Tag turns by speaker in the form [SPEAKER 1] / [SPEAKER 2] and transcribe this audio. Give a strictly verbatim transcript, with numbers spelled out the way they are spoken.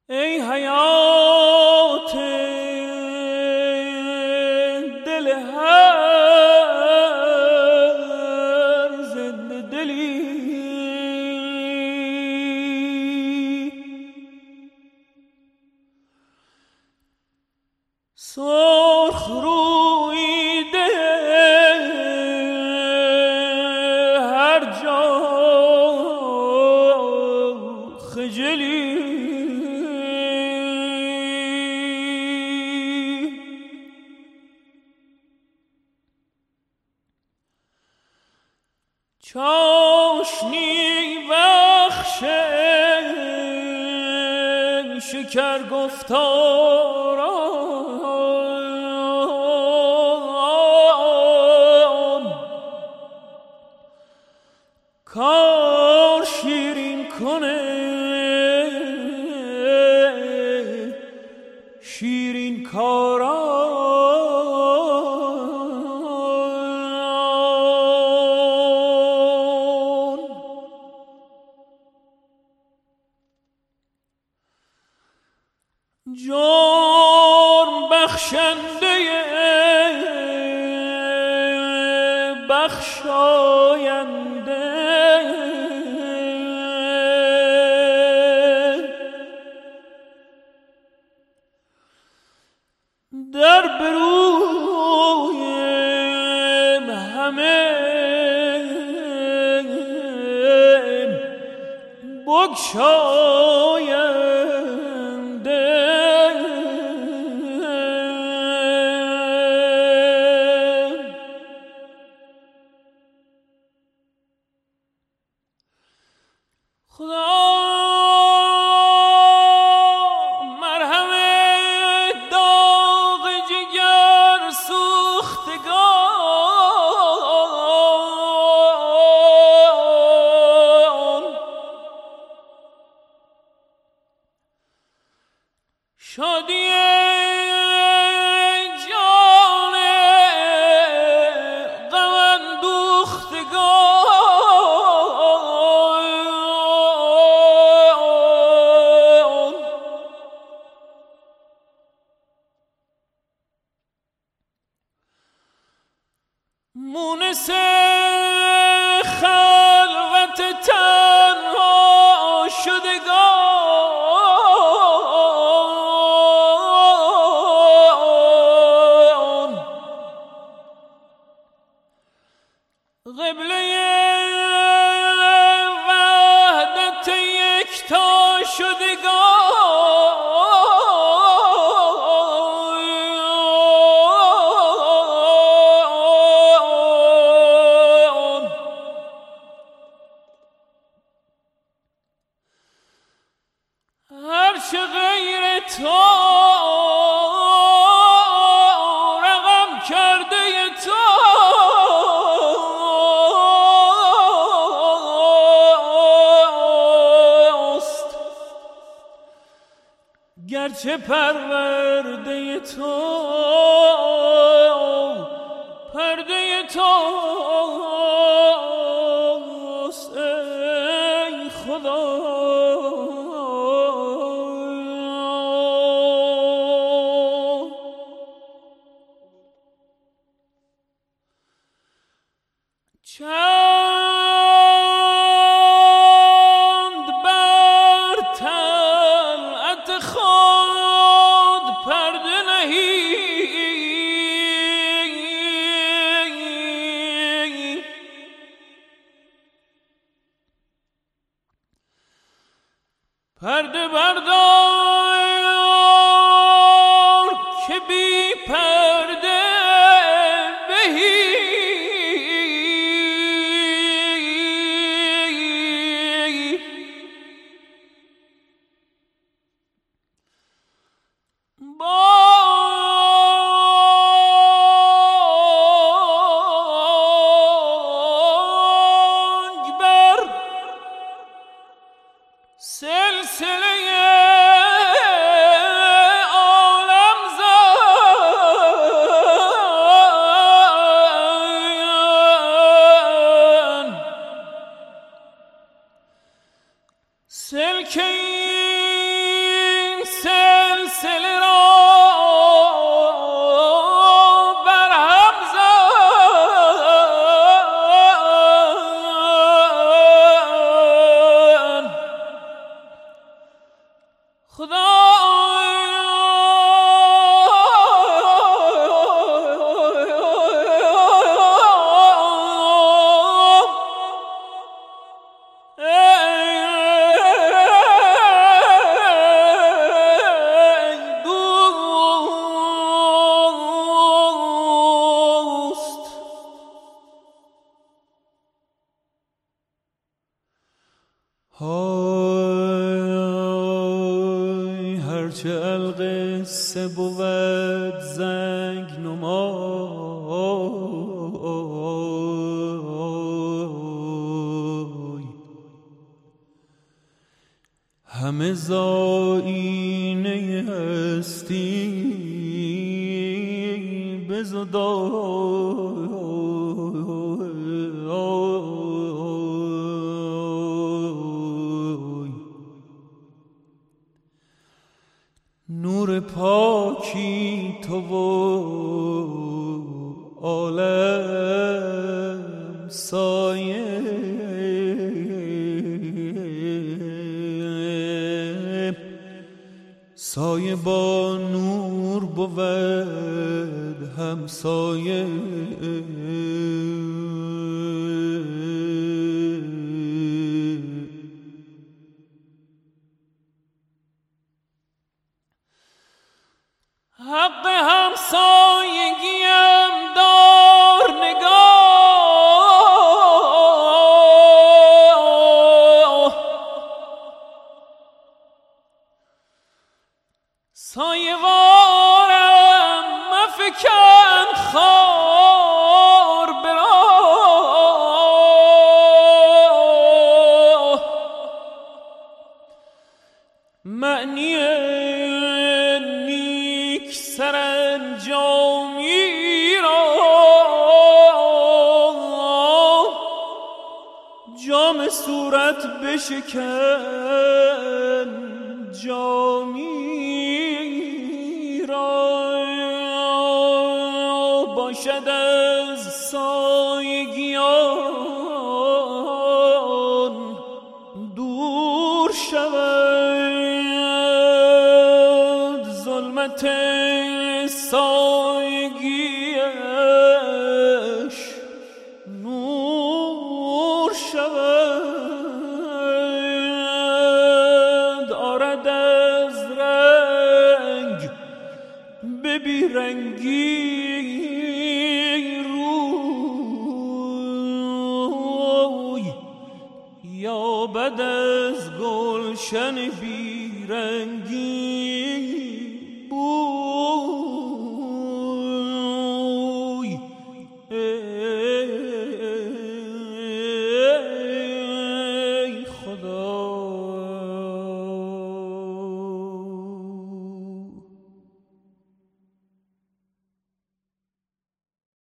[SPEAKER 1] ای حیات دل هر زنده دلی، سرخ رویده هر جا خجلی، چاشنی بخش شکر گفتاران، کار شیرین کنه شیرین کاران. جرم بخشنده بخشاینده، در برویم همه بگشاینده، خدا مرهم داغ جگر سوختگان، شادی جان غم اندوختگان، مونس خلوت تنها شدگان، قبله وحدت یکتا شدگان، هر چه غیر تو رقم کرده توست، گرچه پرورده تو پرده توست ای خدا. چند بر طلعت خود پرده نهی، پرده بردار که بی پرده بهی، بانگ بر سلسله عالم زن، سلک این های هرچه القصه بود زنگ نمای، همه زاینه هستی بزدای، نور پاکی تو و عالم سایه، سایه با نور بود همسایه، حق همسایگیم دار نگاه، سایه وارم مفکن خار براه، معنی سرانجامی را جام صورت بشکن جامی را، باشد از سایگیان دور شود ظلمت سایگیش نور شود، آرد از رنگ به بیرنگی روی، یا بد از گلشن بیرنگی